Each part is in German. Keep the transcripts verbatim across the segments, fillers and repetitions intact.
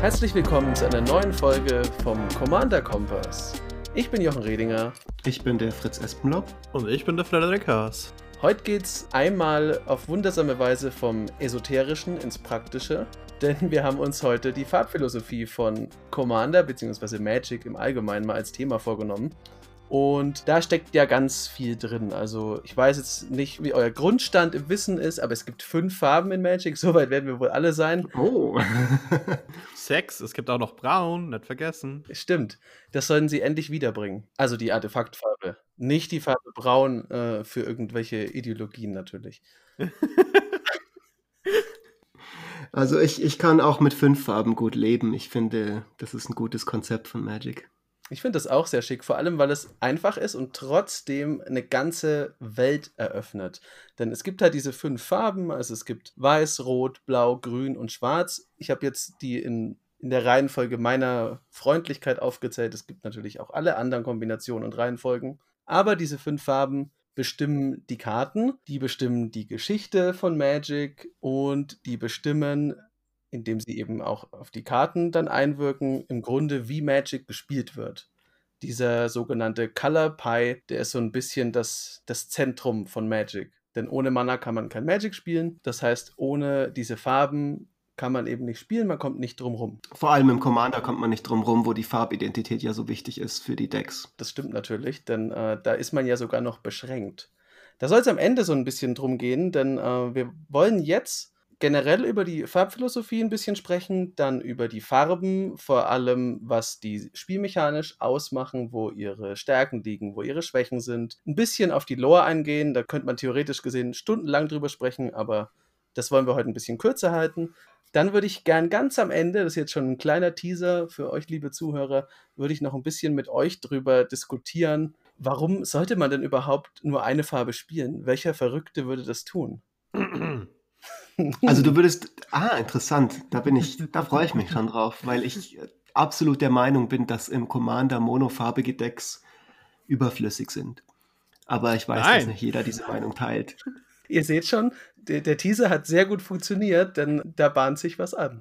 Herzlich willkommen zu einer neuen Folge vom Commander Kompass. Ich bin Jochen Redinger. Ich bin der Fritz Espenlaub. Und ich bin der Frederik Haas. Heute geht's einmal auf wundersame Weise vom Esoterischen ins Praktische, denn wir haben uns heute die Farbphilosophie von Commander bzw. Magic im Allgemeinen mal als Thema vorgenommen. Und da steckt ja ganz viel drin. Also ich weiß jetzt nicht, wie euer Grundstand im Wissen ist, aber es gibt fünf Farben in Magic. Soweit werden wir wohl alle sein. Oh. Sechs, es gibt auch noch Braun, nicht vergessen. Stimmt, das sollen sie endlich wiederbringen. Also die Artefaktfarbe. Nicht die Farbe Braun äh, für irgendwelche Ideologien natürlich. Also ich, ich kann auch mit fünf Farben gut leben. Ich finde, das ist ein gutes Konzept von Magic. Ich finde das auch sehr schick, vor allem, weil es einfach ist und trotzdem eine ganze Welt eröffnet. Denn es gibt halt diese fünf Farben, also es gibt Weiß, Rot, Blau, Grün und Schwarz. Ich habe jetzt die in, in der Reihenfolge meiner Freundlichkeit aufgezählt. Es gibt natürlich auch alle anderen Kombinationen und Reihenfolgen. Aber diese fünf Farben bestimmen die Karten, die bestimmen die Geschichte von Magic und die bestimmen, indem sie eben auch auf die Karten dann einwirken, im Grunde wie Magic gespielt wird. Dieser sogenannte Color Pie, der ist so ein bisschen das, das Zentrum von Magic. Denn ohne Mana kann man kein Magic spielen. Das heißt, ohne diese Farben kann man eben nicht spielen, man kommt nicht drum rum. Vor allem im Commander kommt man nicht drum rum, wo die Farbidentität ja so wichtig ist für die Decks. Das stimmt natürlich, denn äh, da ist man ja sogar noch beschränkt. Da soll es am Ende so ein bisschen drum gehen, denn äh, wir wollen jetzt generell über die Farbphilosophie ein bisschen sprechen, dann über die Farben, vor allem was die spielmechanisch ausmachen, wo ihre Stärken liegen, wo ihre Schwächen sind. Ein bisschen auf die Lore eingehen, da könnte man theoretisch gesehen stundenlang drüber sprechen, aber das wollen wir heute ein bisschen kürzer halten. Dann würde ich gern ganz am Ende, das ist jetzt schon ein kleiner Teaser für euch, liebe Zuhörer, würde ich noch ein bisschen mit euch drüber diskutieren, warum sollte man denn überhaupt nur eine Farbe spielen? Welcher Verrückte würde das tun? Also du würdest, ah, interessant, da bin ich, da freue ich mich schon drauf, weil ich absolut der Meinung bin, dass im Commander monofarbige Decks überflüssig sind. Aber ich weiß, Nein. dass nicht jeder diese Meinung teilt. Ihr seht schon, der, der Teaser hat sehr gut funktioniert, denn da bahnt sich was an.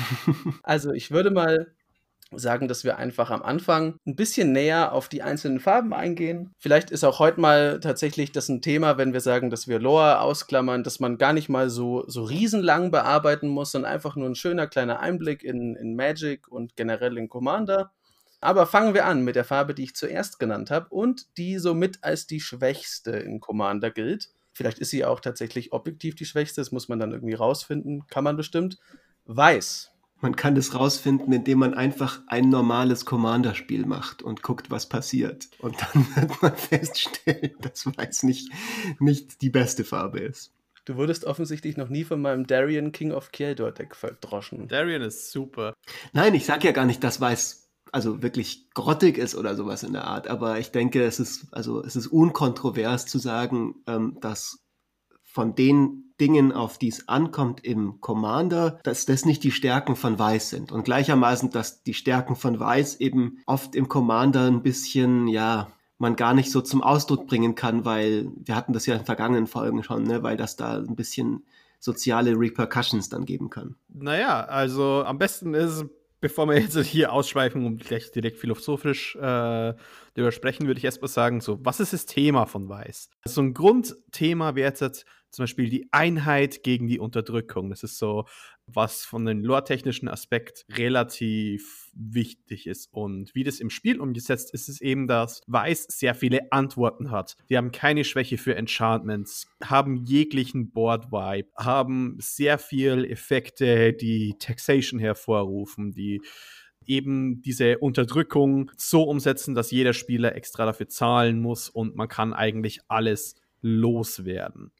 Also ich würde mal sagen, dass wir einfach am Anfang ein bisschen näher auf die einzelnen Farben eingehen. Vielleicht ist auch heute mal tatsächlich das ein Thema, wenn wir sagen, dass wir Lore ausklammern, dass man gar nicht mal so, so riesenlang bearbeiten muss, sondern einfach nur ein schöner kleiner Einblick in, in Magic und generell in Commander. Aber fangen wir an mit der Farbe, die ich zuerst genannt habe und die somit als die schwächste in Commander gilt. Vielleicht ist sie auch tatsächlich objektiv die schwächste, das muss man dann irgendwie rausfinden, kann man bestimmt. Weiß. Man kann das rausfinden, indem man einfach ein normales Commander-Spiel macht und guckt, was passiert. Und dann wird man feststellen, dass Weiß nicht, nicht die beste Farbe ist. Du wurdest offensichtlich noch nie von meinem Darien King of Keldor Deck verdroschen. Darien ist super. Nein, ich sag ja gar nicht, dass Weiß also wirklich grottig ist oder sowas in der Art. Aber ich denke, es ist, also es ist unkontrovers zu sagen, ähm, dass von den Dingen, auf die es ankommt im Commander, dass das nicht die Stärken von Weiß sind. Und gleichermaßen, dass die Stärken von Weiß eben oft im Commander ein bisschen, ja, man gar nicht so zum Ausdruck bringen kann, weil wir hatten das ja in vergangenen Folgen schon, ne, weil das da ein bisschen soziale Repercussions dann geben kann. Naja, also am besten ist, bevor wir jetzt hier ausschweifen und gleich direkt philosophisch äh, darüber sprechen, würde ich erst mal sagen, so, was ist das Thema von Weiß? So ein Grundthema wäre jetzt zum Beispiel die Einheit gegen die Unterdrückung. Das ist so, was von dem lore-technischen Aspekt relativ wichtig ist. Und wie das im Spiel umgesetzt ist, ist eben, dass Weiß sehr viele Antworten hat. Die haben keine Schwäche für Enchantments, haben jeglichen Board-Vibe, haben sehr viel Effekte, die Taxation hervorrufen, die eben diese Unterdrückung so umsetzen, dass jeder Spieler extra dafür zahlen muss und man kann eigentlich alles loswerden.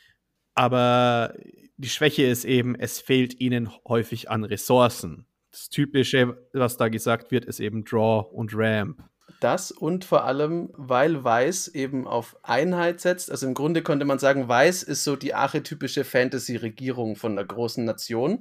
Aber die Schwäche ist eben, es fehlt ihnen häufig an Ressourcen. Das Typische, was da gesagt wird, ist eben Draw und Ramp. Das und vor allem, weil Weiß eben auf Einheit setzt. Also im Grunde könnte man sagen, Weiß ist so die archetypische Fantasy-Regierung von einer großen Nation.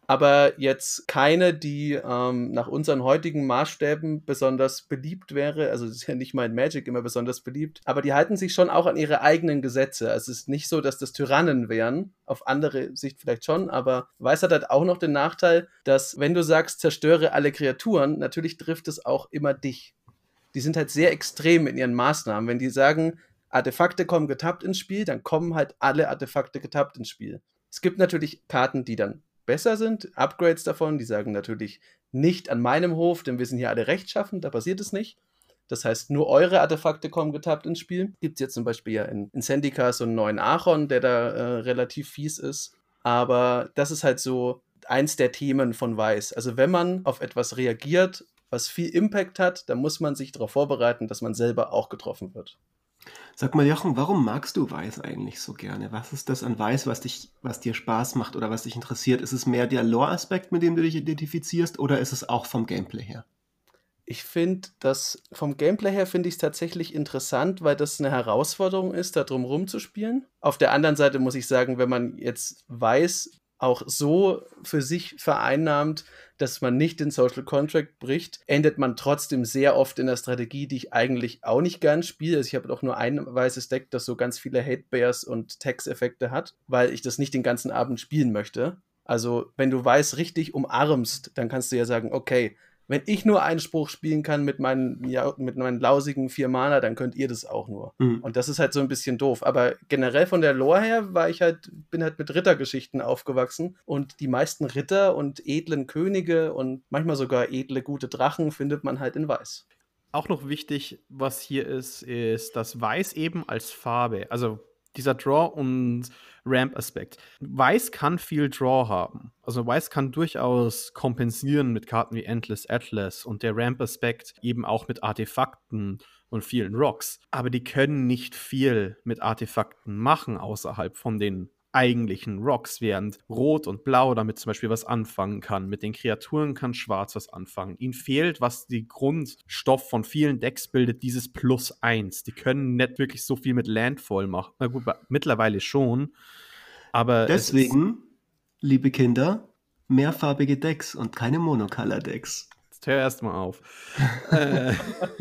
aber jetzt keine, die ähm, nach unseren heutigen Maßstäben besonders beliebt wäre. Also es ist ja nicht mal in Magic immer besonders beliebt, aber die halten sich schon auch an ihre eigenen Gesetze. Also es ist nicht so, dass das Tyrannen wären, auf andere Sicht vielleicht schon, aber Weiß hat halt auch noch den Nachteil, dass wenn du sagst, zerstöre alle Kreaturen, natürlich trifft es auch immer dich. Die sind halt sehr extrem in ihren Maßnahmen. Wenn die sagen, Artefakte kommen getappt ins Spiel, dann kommen halt alle Artefakte getappt ins Spiel. Es gibt natürlich Karten, die dann besser sind, Upgrades davon, die sagen natürlich nicht an meinem Hof, denn wir sind hier alle rechtschaffen, da passiert es nicht. Das heißt, nur eure Artefakte kommen getappt ins Spiel. Gibt es jetzt zum Beispiel ja in, in Zendika so einen neuen Archon, der da äh, relativ fies ist. Aber das ist halt so eins der Themen von Weiß. Also wenn man auf etwas reagiert, was viel Impact hat, dann muss man sich darauf vorbereiten, dass man selber auch getroffen wird. Sag mal, Jochen, warum magst du Weiß eigentlich so gerne? Was ist das an Weiß, was dich, was dir Spaß macht oder was dich interessiert? Ist es mehr der Lore-Aspekt, mit dem du dich identifizierst, oder ist es auch vom Gameplay her? Ich finde, dass vom Gameplay her finde ich es tatsächlich interessant, weil das eine Herausforderung ist, da drum rumzuspielen. Auf der anderen Seite muss ich sagen, wenn man jetzt Weiß auch so für sich vereinnahmt, dass man nicht den Social Contract bricht, endet man trotzdem sehr oft in der Strategie, die ich eigentlich auch nicht gern spiele. Also ich habe doch nur ein weißes Deck, das so ganz viele Hate Bears und Tax-Effekte hat, weil ich das nicht den ganzen Abend spielen möchte. Also wenn du Weiß richtig umarmst, dann kannst du ja sagen, okay, wenn ich nur einen Spruch spielen kann mit meinen, ja, mit meinen lausigen vier Mana, dann könnt ihr das auch nur. Mhm. Und das ist halt so ein bisschen doof. Aber generell von der Lore her war ich halt, bin halt mit Rittergeschichten aufgewachsen. Und die meisten Ritter und edlen Könige und manchmal sogar edle, gute Drachen findet man halt in Weiß. Auch noch wichtig, was hier ist, ist, dass Weiß eben als Farbe, also dieser Draw- und Ramp-Aspekt. Weiß kann viel Draw haben. Also Weiß kann durchaus kompensieren mit Karten wie Endless Atlas und der Ramp-Aspekt eben auch mit Artefakten und vielen Rocks. Aber die können nicht viel mit Artefakten machen außerhalb von den eigentlichen Rocks, während Rot und Blau damit zum Beispiel was anfangen kann. Mit den Kreaturen kann Schwarz was anfangen. Ihnen fehlt, was die Grundstoff von vielen Decks bildet, dieses Plus eins. Die können nicht wirklich so viel mit Landfall machen. Na gut, mittlerweile schon. Aber deswegen, liebe Kinder, mehrfarbige Decks und keine Monocolor-Decks. Jetzt hör erst mal auf. äh,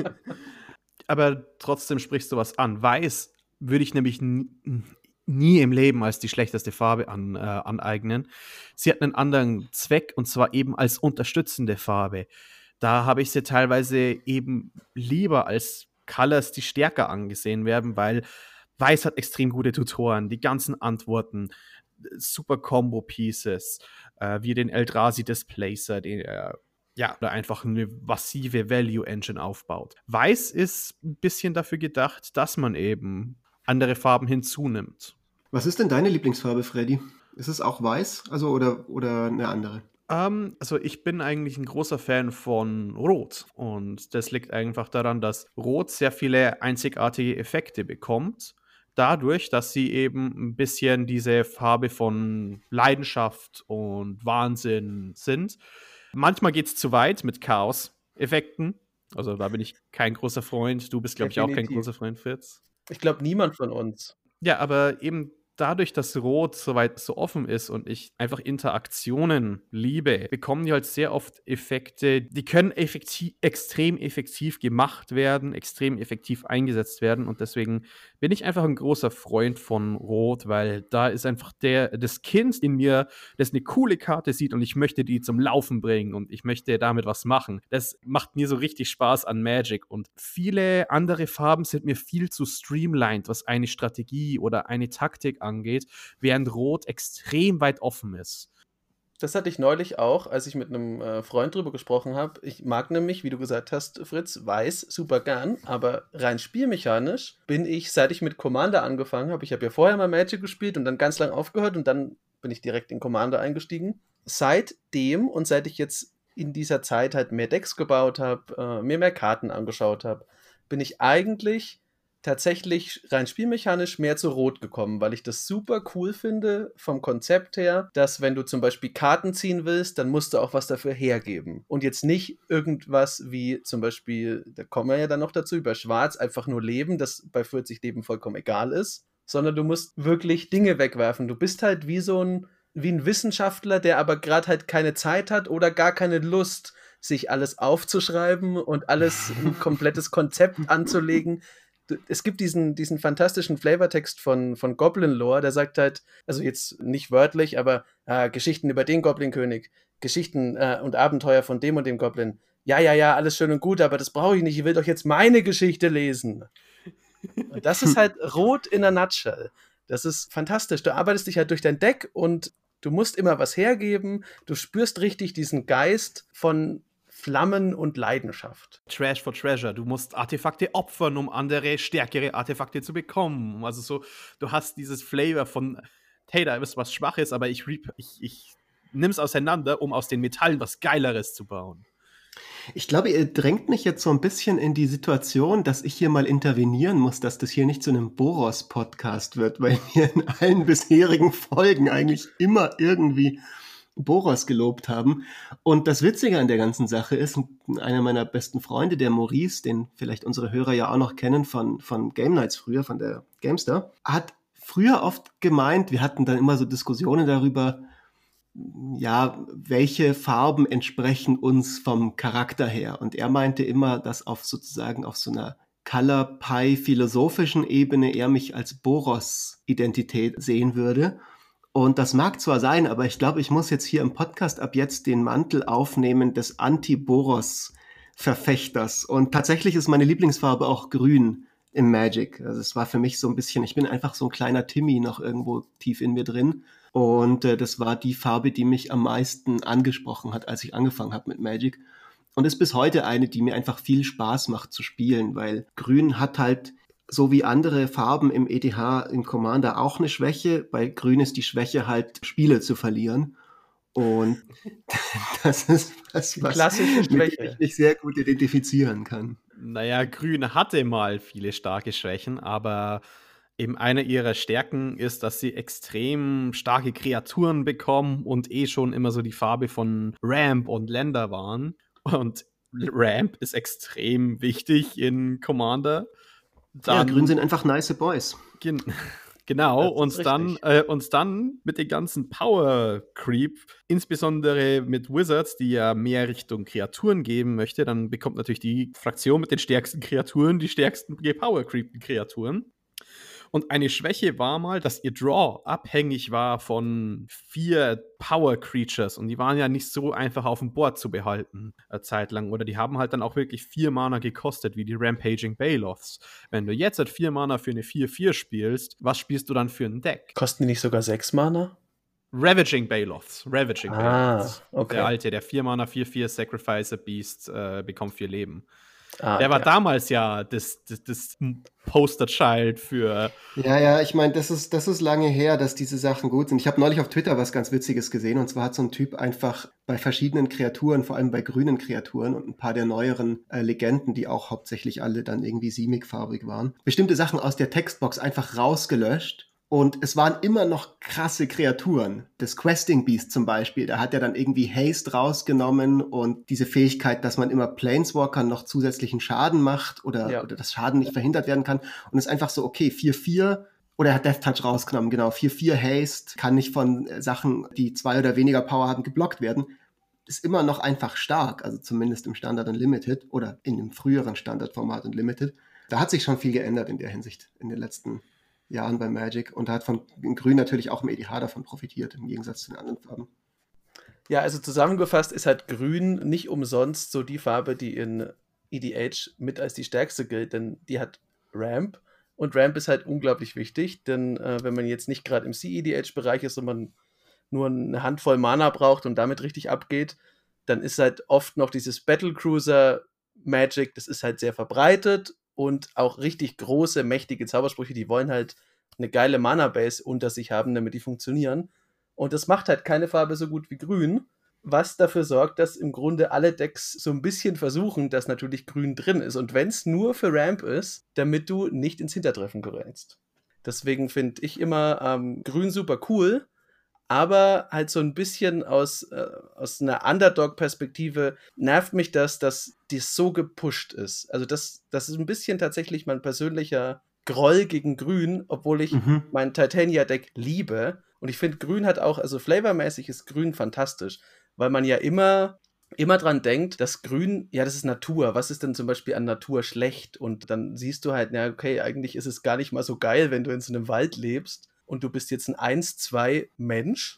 aber trotzdem sprichst du was an. Weiß würde ich nämlich n- nie im Leben als die schlechteste Farbe an, äh, aneignen. Sie hat einen anderen Zweck, und zwar eben als unterstützende Farbe. Da habe ich sie teilweise eben lieber als Colors, die stärker angesehen werden, weil Weiß hat extrem gute Tutoren, die ganzen Antworten, super Combo-Pieces, äh, wie den Eldrazi Displacer, den er ja, oder einfach eine massive Value-Engine aufbaut. Weiß ist ein bisschen dafür gedacht, dass man eben andere Farben hinzunimmt. Was ist denn deine Lieblingsfarbe, Freddy? Ist es auch weiß, also oder, oder eine andere? Um, also ich bin eigentlich ein großer Fan von Rot und das liegt einfach daran, dass Rot sehr viele einzigartige Effekte bekommt, dadurch, dass sie eben ein bisschen diese Farbe von Leidenschaft und Wahnsinn sind. Manchmal geht es zu weit mit Chaos-Effekten, also da bin ich kein großer Freund. Du bist, glaube ich, auch kein großer Freund, Fritz. Ich glaube, niemand von uns. Ja, aber eben dadurch, dass Rot so weit so offen ist und ich einfach Interaktionen liebe, bekommen die halt sehr oft Effekte, die können effektiv, extrem effektiv gemacht werden, extrem effektiv eingesetzt werden und deswegen bin ich einfach ein großer Freund von Rot, weil da ist einfach der, das Kind in mir, das eine coole Karte sieht und ich möchte die zum Laufen bringen und ich möchte damit was machen. Das macht mir so richtig Spaß an Magic und viele andere Farben sind mir viel zu streamlined, was eine Strategie oder eine Taktik angeht. angeht, während Rot extrem weit offen ist. Das hatte ich neulich auch, als ich mit einem äh, Freund drüber gesprochen habe. Ich mag nämlich, wie du gesagt hast, Fritz, Weiß super gern, aber rein spielmechanisch bin ich, seit ich mit Commander angefangen habe, ich habe ja vorher mal Magic gespielt und dann ganz lang aufgehört und dann bin ich direkt in Commander eingestiegen. Seitdem und seit ich jetzt in dieser Zeit halt mehr Decks gebaut habe, äh, mir mehr Karten angeschaut habe, bin ich eigentlich tatsächlich rein spielmechanisch mehr zu Rot gekommen, weil ich das super cool finde vom Konzept her, dass wenn du zum Beispiel Karten ziehen willst, dann musst du auch was dafür hergeben. Und jetzt nicht irgendwas wie zum Beispiel, da kommen wir ja dann noch dazu, über Schwarz einfach nur Leben, das bei vierzig Leben vollkommen egal ist, sondern du musst wirklich Dinge wegwerfen. Du bist halt wie so ein wie ein Wissenschaftler, der aber gerade halt keine Zeit hat oder gar keine Lust, sich alles aufzuschreiben und alles ein komplettes Konzept anzulegen. Es gibt diesen, diesen fantastischen Flavortext von, von Goblin Lore, der sagt halt, also jetzt nicht wörtlich, aber äh, Geschichten über den Goblin-König, Geschichten äh, und Abenteuer von dem und dem Goblin. Ja, ja, ja, alles schön und gut, aber das brauche ich nicht. Ich will doch jetzt meine Geschichte lesen. Und das ist halt Rot in a nutshell. Das ist fantastisch. Du arbeitest dich halt durch dein Deck und du musst immer was hergeben. Du spürst richtig diesen Geist von Flammen und Leidenschaft. Trash for Treasure. Du musst Artefakte opfern, um andere, stärkere Artefakte zu bekommen. Also so, du hast dieses Flavor von, hey, da ist was Schwaches, aber ich, ich, ich nimm's auseinander, um aus den Metallen was Geileres zu bauen. Ich glaube, ihr drängt mich jetzt so ein bisschen in die Situation, dass ich hier mal intervenieren muss, dass das hier nicht zu einem Boros-Podcast wird, weil wir in allen bisherigen Folgen eigentlich immer irgendwie Boros gelobt haben. Und das Witzige an der ganzen Sache ist, einer meiner besten Freunde, der Maurice, den vielleicht unsere Hörer ja auch noch kennen von, von Game Nights früher, von der Gamestar, hat früher oft gemeint, wir hatten dann immer so Diskussionen darüber, ja, welche Farben entsprechen uns vom Charakter her. Und er meinte immer, dass auf sozusagen auf so einer Color-Pie-philosophischen Ebene er mich als Boros-Identität sehen würde. Und das mag zwar sein, aber ich glaube, ich muss jetzt hier im Podcast ab jetzt den Mantel aufnehmen des Anti-Boros-Verfechters. Und tatsächlich ist meine Lieblingsfarbe auch grün im Magic. Also es war für mich so ein bisschen, ich bin einfach so ein kleiner Timmy noch irgendwo tief in mir drin. Und äh, das war die Farbe, die mich am meisten angesprochen hat, als ich angefangen habe mit Magic. Und ist bis heute eine, die mir einfach viel Spaß macht zu spielen, weil Grün hat halt, so wie andere Farben im E D H, im Commander auch eine Schwäche. Bei Grün ist die Schwäche halt, Spiele zu verlieren. Und das ist was, was klassische Schwäche, ich mich sehr gut identifizieren kann. Naja, Grün hatte mal viele starke Schwächen, aber eben eine ihrer Stärken ist, dass sie extrem starke Kreaturen bekommen und eh schon immer so die Farbe von Ramp und Länder waren. Und Ramp ist extrem wichtig in Commander. Dann, ja, Grün sind einfach nice Boys. Gen- genau, und dann, äh, uns dann mit dem ganzen Power Creep, insbesondere mit Wizards, die ja mehr Richtung Kreaturen geben möchte, dann bekommt natürlich die Fraktion mit den stärksten Kreaturen die stärksten Power Creep Kreaturen. Und eine Schwäche war mal, dass ihr Draw abhängig war von vier Power Creatures. Und die waren ja nicht so einfach auf dem Board zu behalten, eine Zeit lang. Oder die haben halt dann auch wirklich vier Mana gekostet, wie die Rampaging Baloths. Wenn du jetzt halt vier Mana für eine vier vier spielst, was spielst du dann für ein Deck? Kosten die nicht sogar sechs Mana? Ravaging Baloths. Ravaging ah, Baloths. Okay. Der alte, der vier Mana vier vier Sacrifice a Beast äh, bekommt vier Leben. Ah, der war ja. damals ja das, das, das Posterchild für. Ja, ja, ich meine, das ist, das ist lange her, dass diese Sachen gut sind. Ich habe neulich auf Twitter was ganz Witziges gesehen, und zwar hat so ein Typ einfach bei verschiedenen Kreaturen, vor allem bei grünen Kreaturen und ein paar der neueren äh, Legenden, die auch hauptsächlich alle dann irgendwie siemig-farbig waren, bestimmte Sachen aus der Textbox einfach rausgelöscht. Und es waren immer noch krasse Kreaturen. Das Questing Beast zum Beispiel, da hat er dann irgendwie Haste rausgenommen und diese Fähigkeit, dass man immer Planeswalkern noch zusätzlichen Schaden macht oder, Ja. oder das Schaden nicht verhindert werden kann. Und es ist einfach so, okay, vier vier, oder er hat Death Touch rausgenommen, genau, vier vier Haste, kann nicht von Sachen, die zwei oder weniger Power haben, geblockt werden. Ist immer noch einfach stark, also zumindest im Standard Unlimited oder in dem früheren Standardformat Unlimited. Da hat sich schon viel geändert in der Hinsicht in den letzten Jahren bei Magic, und da hat von Grün natürlich auch im E D H davon profitiert, im Gegensatz zu den anderen Farben. Ja, also zusammengefasst ist halt Grün nicht umsonst so die Farbe, die in E D H mit als die stärkste gilt, denn die hat Ramp, und Ramp ist halt unglaublich wichtig, denn äh, wenn man jetzt nicht gerade im C E D H-Bereich ist und man nur eine Handvoll Mana braucht und damit richtig abgeht, dann ist halt oft noch dieses Battlecruiser Magic, das ist halt sehr verbreitet. Und auch richtig große, mächtige Zaubersprüche, die wollen halt eine geile Mana-Base unter sich haben, damit die funktionieren. Und das macht halt keine Farbe so gut wie Grün, was dafür sorgt, dass im Grunde alle Decks so ein bisschen versuchen, dass natürlich Grün drin ist. Und wenn es nur für Ramp ist, damit du nicht ins Hintertreffen gerätst. Deswegen finde ich immer ähm, Grün super cool, aber halt so ein bisschen aus, äh, aus einer Underdog-Perspektive nervt mich das, dass dies so gepusht ist. Also das, das ist ein bisschen tatsächlich mein persönlicher Groll gegen Grün, obwohl ich Mhm. mein Titania-Deck liebe Und ich finde, Grün hat auch, also flavormäßig ist Grün fantastisch, weil man ja immer, immer dran denkt, dass Grün, ja, das ist Natur. Was ist denn zum Beispiel an Natur schlecht? Und dann siehst du halt, na, okay, eigentlich ist es gar nicht mal so geil, wenn du in so einem Wald lebst und du bist jetzt ein eins zwei Mensch.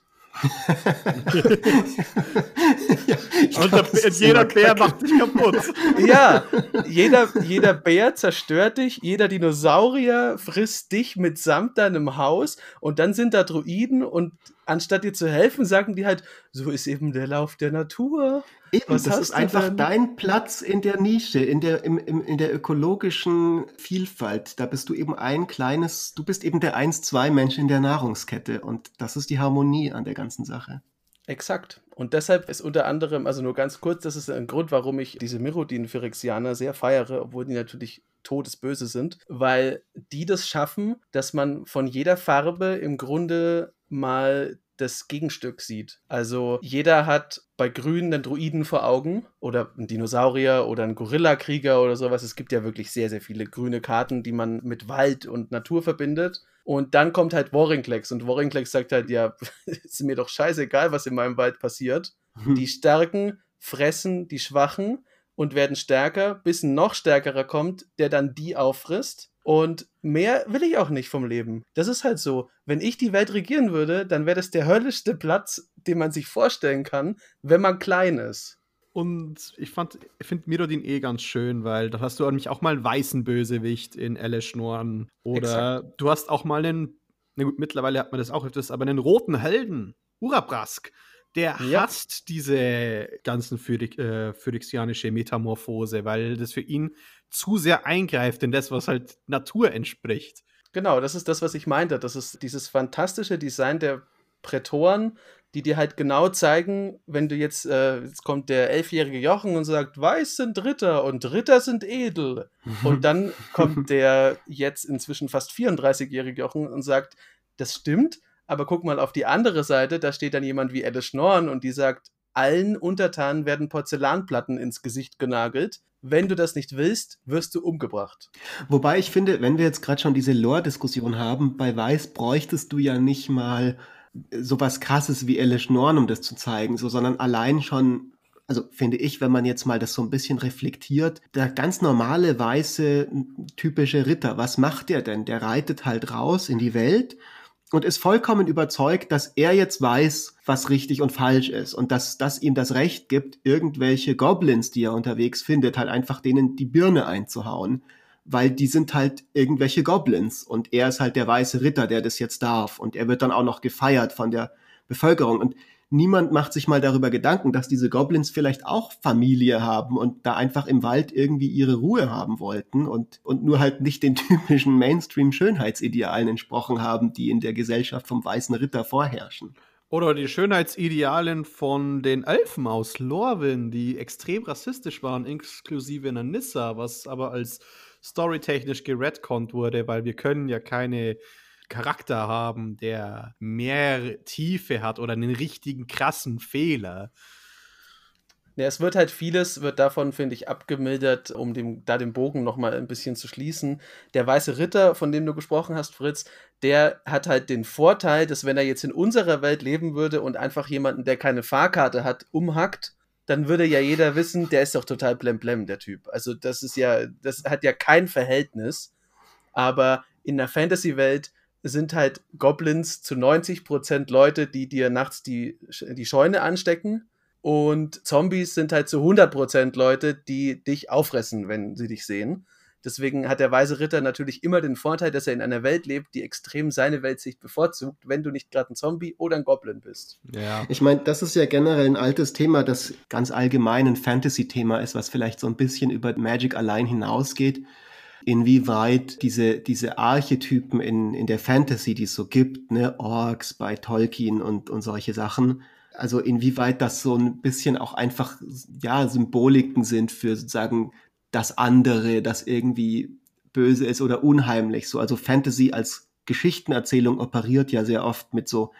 Ja, Und glaub, der, jeder Bär macht dich kaputt. Ja, jeder, jeder Bär zerstört dich, jeder Dinosaurier frisst dich mitsamt deinem Haus und dann sind da Druiden und anstatt dir zu helfen, sagen die halt, so ist eben der Lauf der Natur. Eben, Was das hast ist du einfach denn? dein Platz in der Nische, in der, im, im, in der ökologischen Vielfalt. Da bist du eben ein kleines, du bist eben der eins zwei Mensch in der Nahrungskette und das ist die Harmonie an der ganzen Sache. Exakt. Und deshalb ist unter anderem, also nur ganz kurz, das ist ein Grund, warum ich diese Mirrodin-Phyrexianer sehr feiere, obwohl die natürlich todesböse sind, weil die das schaffen, dass man von jeder Farbe im Grunde mal das Gegenstück sieht. Also jeder hat bei Grün einen Druiden vor Augen oder einen Dinosaurier oder einen Gorillakrieger oder sowas. Es gibt ja wirklich sehr, sehr viele grüne Karten, die man mit Wald und Natur verbindet. Und dann kommt halt Vorinclex und Vorinclex sagt halt, ja, ist mir doch scheißegal, was in meinem Wald passiert. Hm. Die Starken fressen die Schwachen und werden stärker, bis ein noch stärkerer kommt, der dann die auffrisst. Und mehr will ich auch nicht vom Leben. Das ist halt so. Wenn ich die Welt regieren würde, dann wäre das der höllischste Platz, den man sich vorstellen kann, wenn man klein ist. Und ich fand, ich finde Mirrodin eh ganz schön, weil da hast du nämlich auch mal einen weißen Bösewicht in Elesh Norn. Oder Exakt. du hast auch mal einen, na gut, mittlerweile hat man das auch öfters, aber einen roten Helden, Urabrask. Der Ja. hasst diese ganzen Phyrik, äh, phyrexianische Metamorphose, weil das für ihn zu sehr eingreift in das, was halt Natur entspricht. Genau, das ist das, was ich meinte. Das ist dieses fantastische Design der Prätoren, die dir halt genau zeigen, wenn du jetzt, äh, jetzt kommt der elfjährige Jochen und sagt, Weiß sind Ritter und Ritter sind edel. Und dann kommt der jetzt inzwischen fast vierunddreißigjährige Jochen und sagt, das stimmt, aber guck mal auf die andere Seite, da steht dann jemand wie Elesh Norn und die sagt, allen Untertanen werden Porzellanplatten ins Gesicht genagelt. Wenn du das nicht willst, wirst du umgebracht. Wobei ich finde, wenn wir jetzt gerade schon diese Lore-Diskussion haben, bei Weiß bräuchtest du ja nicht mal sowas Krasses wie Elesh Norn, um das zu zeigen, so, sondern allein schon, also finde ich, wenn man jetzt mal das so ein bisschen reflektiert, der ganz normale, weiße, typische Ritter, was macht der denn? Der reitet halt raus in die Welt und ist vollkommen überzeugt, dass er jetzt weiß, was richtig und falsch ist und dass das ihm das Recht gibt, irgendwelche Goblins, die er unterwegs findet, halt einfach denen die Birne einzuhauen, weil die sind halt irgendwelche Goblins und er ist halt der weiße Ritter, der das jetzt darf und er wird dann auch noch gefeiert von der Bevölkerung und niemand macht sich mal darüber Gedanken, dass diese Goblins vielleicht auch Familie haben und da einfach im Wald irgendwie ihre Ruhe haben wollten und, und nur halt nicht den typischen Mainstream-Schönheitsidealen entsprochen haben, die in der Gesellschaft vom weißen Ritter vorherrschen. Oder die Schönheitsidealen von den Elfen aus Lorwyn, die extrem rassistisch waren, inklusive einer Nissa, was aber als storytechnisch geredconnt wurde, weil wir können ja keine Charakter haben, der mehr Tiefe hat oder einen richtigen krassen Fehler. Ja, es wird halt vieles, wird davon, finde ich, abgemildert, um dem, da den Bogen nochmal ein bisschen zu schließen. Der weiße Ritter, von dem du gesprochen hast, Fritz, der hat halt den Vorteil, dass wenn er jetzt in unserer Welt leben würde und einfach jemanden, der keine Fahrkarte hat, umhackt, dann würde ja jeder wissen, der ist doch total blemblem, der Typ. Also das ist ja, das hat ja kein Verhältnis. Aber in der Fantasy-Welt sind halt Goblins zu neunzig Prozent Leute, die dir nachts die, die Scheune anstecken. Und Zombies sind halt zu hundert Prozent Leute, die dich auffressen, wenn sie dich sehen. Deswegen hat der Weise Ritter natürlich immer den Vorteil, dass er in einer Welt lebt, die extrem seine Weltsicht bevorzugt, wenn du nicht gerade ein Zombie oder ein Goblin bist. Ja. Ich meine, das ist ja generell ein altes Thema, das ganz allgemein ein Fantasy-Thema ist, was vielleicht so ein bisschen über Magic allein hinausgeht. Inwieweit diese, diese Archetypen in, in der Fantasy, die es so gibt, ne, Orks bei Tolkien und, und solche Sachen, also inwieweit das so ein bisschen auch einfach, ja, Symboliken sind für sozusagen das andere, das irgendwie böse ist oder unheimlich. So, also Fantasy als Geschichtenerzählung operiert ja sehr oft mit so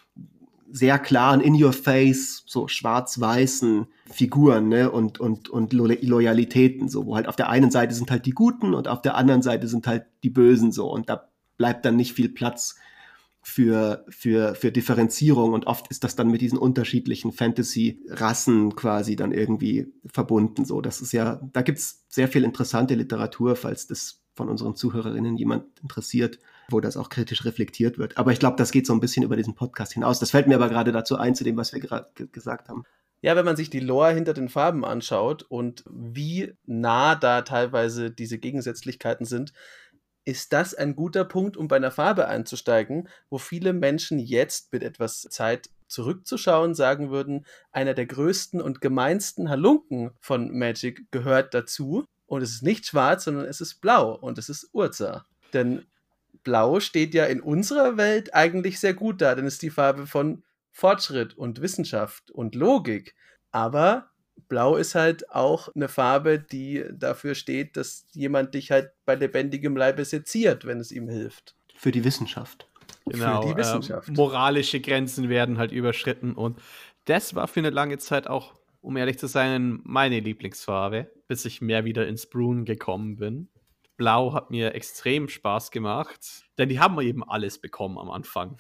sehr klaren in-your-face, so schwarz-weißen Figuren, ne, und, und, und Lo- Loyalitäten, so, wo halt auf der einen Seite sind halt die Guten und auf der anderen Seite sind halt die Bösen, so, und da bleibt dann nicht viel Platz für, für, für Differenzierung und oft ist das dann mit diesen unterschiedlichen Fantasy-Rassen quasi dann irgendwie verbunden. So, das ist ja, da gibt es sehr viel interessante Literatur, falls das von unseren Zuhörerinnen jemand interessiert, wo das auch kritisch reflektiert wird. Aber ich glaube, das geht so ein bisschen über diesen Podcast hinaus. Das fällt mir aber gerade dazu ein, zu dem, was wir gerade g- gesagt haben. Ja, wenn man sich die Lore hinter den Farben anschaut und wie nah da teilweise diese Gegensätzlichkeiten sind, ist das ein guter Punkt, um bei einer Farbe einzusteigen, wo viele Menschen jetzt mit etwas Zeit zurückzuschauen sagen würden, einer der größten und gemeinsten Halunken von Magic gehört dazu. Und es ist nicht schwarz, sondern es ist blau und es ist Urza. Denn Blau steht ja in unserer Welt eigentlich sehr gut da, denn es ist die Farbe von Fortschritt und Wissenschaft und Logik. Aber Blau ist halt auch eine Farbe, die dafür steht, dass jemand dich halt bei lebendigem Leibe seziert, wenn es ihm hilft. Für die Wissenschaft. Genau, Für die Wissenschaft. Äh, moralische Grenzen werden halt überschritten und das war für eine lange Zeit auch, um ehrlich zu sein, meine Lieblingsfarbe, bis ich mehr wieder ins Bruen gekommen bin. Blau hat mir extrem Spaß gemacht, denn die haben eben alles bekommen am Anfang.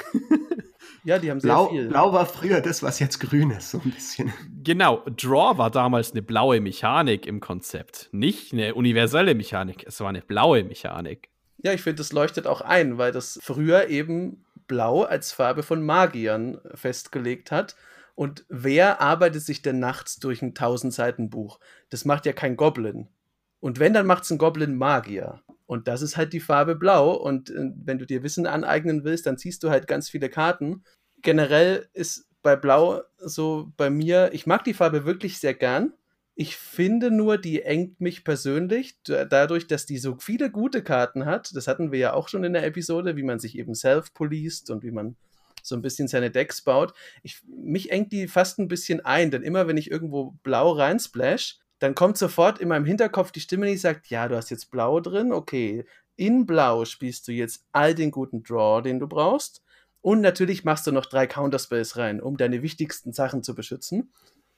Ja, die haben sehr Blau, viel. Blau war früher das, was jetzt grün ist, so ein bisschen. Genau, Draw war damals eine blaue Mechanik im Konzept, nicht eine universelle Mechanik, es war eine blaue Mechanik. Ja, ich finde, das leuchtet auch ein, weil das früher eben Blau als Farbe von Magiern festgelegt hat. Und wer arbeitet sich denn nachts durch ein tausend-Seiten-Buch? Das macht ja kein Goblin. Und wenn, dann macht es ein Goblin-Magier. Und das ist halt die Farbe Blau. Und äh, wenn du dir Wissen aneignen willst, dann ziehst du halt ganz viele Karten. Generell ist bei Blau so bei mir, ich mag die Farbe wirklich sehr gern. Ich finde nur, die engt mich persönlich, da- dadurch, dass die so viele gute Karten hat. Das hatten wir ja auch schon in der Episode, wie man sich eben self-policed und wie man so ein bisschen seine Decks baut. Ich, mich engt die fast ein bisschen ein, denn immer wenn ich irgendwo Blau reinsplash, dann kommt sofort in meinem Hinterkopf die Stimme, die sagt, ja, du hast jetzt Blau drin, okay, in Blau spielst du jetzt all den guten Draw, den du brauchst. Und natürlich machst du noch drei Counterspells rein, um deine wichtigsten Sachen zu beschützen.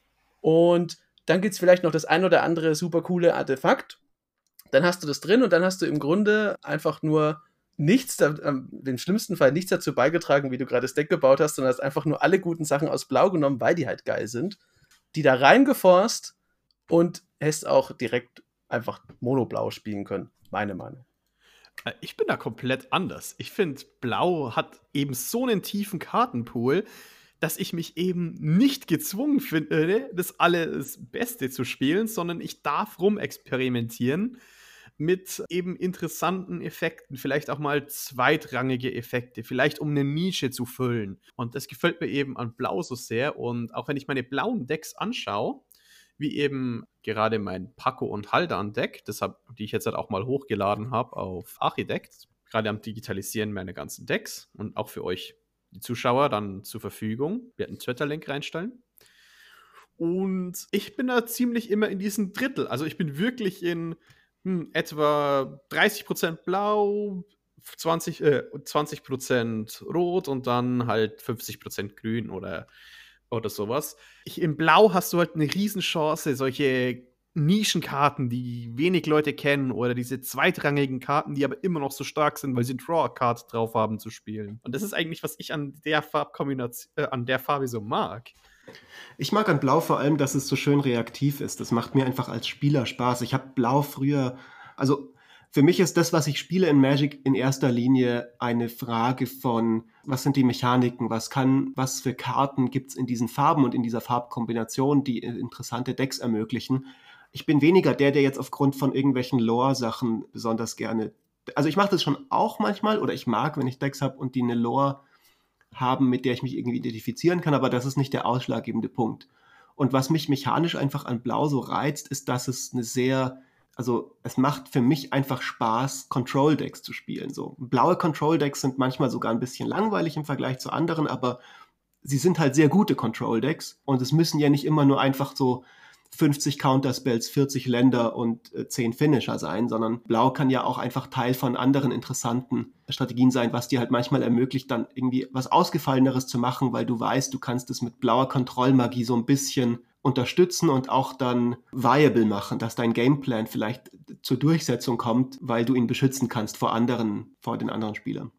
Und dann gibt es vielleicht noch das ein oder andere super coole Artefakt. Dann hast du das drin und dann hast du im Grunde einfach nur nichts, da- ähm, im schlimmsten Fall nichts dazu beigetragen, wie du gerade das Deck gebaut hast, sondern hast einfach nur alle guten Sachen aus Blau genommen, weil die halt geil sind, die da reingeforst und hättest auch direkt einfach Monoblau spielen können. Meine Meinung. Äh, Ich bin da komplett anders. Ich finde, Blau hat eben so einen tiefen Kartenpool, dass ich mich eben nicht gezwungen finde, das alles Beste zu spielen, sondern ich darf rumexperimentieren mit eben interessanten Effekten, vielleicht auch mal zweitrangige Effekte, vielleicht um eine Nische zu füllen. Und das gefällt mir eben an Blau so sehr. Und auch wenn ich meine blauen Decks anschaue, wie eben gerade mein Paco und Haldan Deck, das hab, die ich jetzt halt auch mal hochgeladen habe auf Architect, gerade am Digitalisieren meiner ganzen Decks und auch für euch, die Zuschauer, dann zur Verfügung. Wir werden einen Twitter-Link reinstellen. Und ich bin da ziemlich immer in diesem Drittel. Also ich bin wirklich in hm, etwa dreißig Prozent blau, zwanzig, äh, zwanzig Prozent rot und dann halt fünfzig Prozent grün oder, oder sowas. Ich, in Blau hast du halt eine Riesenchance, solche Nischenkarten, die wenig Leute kennen oder diese zweitrangigen Karten, die aber immer noch so stark sind, weil sie Draw-a-Card drauf haben, zu spielen. Und das ist eigentlich, was ich an der Farbkombination, äh, an der Farbe so mag. Ich mag an Blau vor allem, dass es so schön reaktiv ist. Das macht mir einfach als Spieler Spaß. Ich habe Blau früher, also für mich ist das, was ich spiele in Magic, in erster Linie eine Frage von, was sind die Mechaniken, was kann, was für Karten gibt es in diesen Farben und in dieser Farbkombination, die interessante Decks ermöglichen. Ich bin weniger der, der jetzt aufgrund von irgendwelchen Lore-Sachen besonders gerne, also ich mache das schon auch manchmal oder ich mag, wenn ich Decks habe und die eine Lore haben, mit der ich mich irgendwie identifizieren kann, aber das ist nicht der ausschlaggebende Punkt. Und was mich mechanisch einfach an Blau so reizt, ist, dass es eine sehr, also es macht für mich einfach Spaß, Control-Decks zu spielen. So blaue Control-Decks sind manchmal sogar ein bisschen langweilig im Vergleich zu anderen, aber sie sind halt sehr gute Control-Decks und es müssen ja nicht immer nur einfach so fünfzig Counterspells, vierzig Länder und äh, zehn Finisher sein, sondern Blau kann ja auch einfach Teil von anderen interessanten Strategien sein, was dir halt manchmal ermöglicht, dann irgendwie was Ausgefalleneres zu machen, weil du weißt, du kannst es mit blauer Kontrollmagie so ein bisschen unterstützen und auch dann viable machen, dass dein Gameplan vielleicht zur Durchsetzung kommt, weil du ihn beschützen kannst vor anderen, vor den anderen Spielern.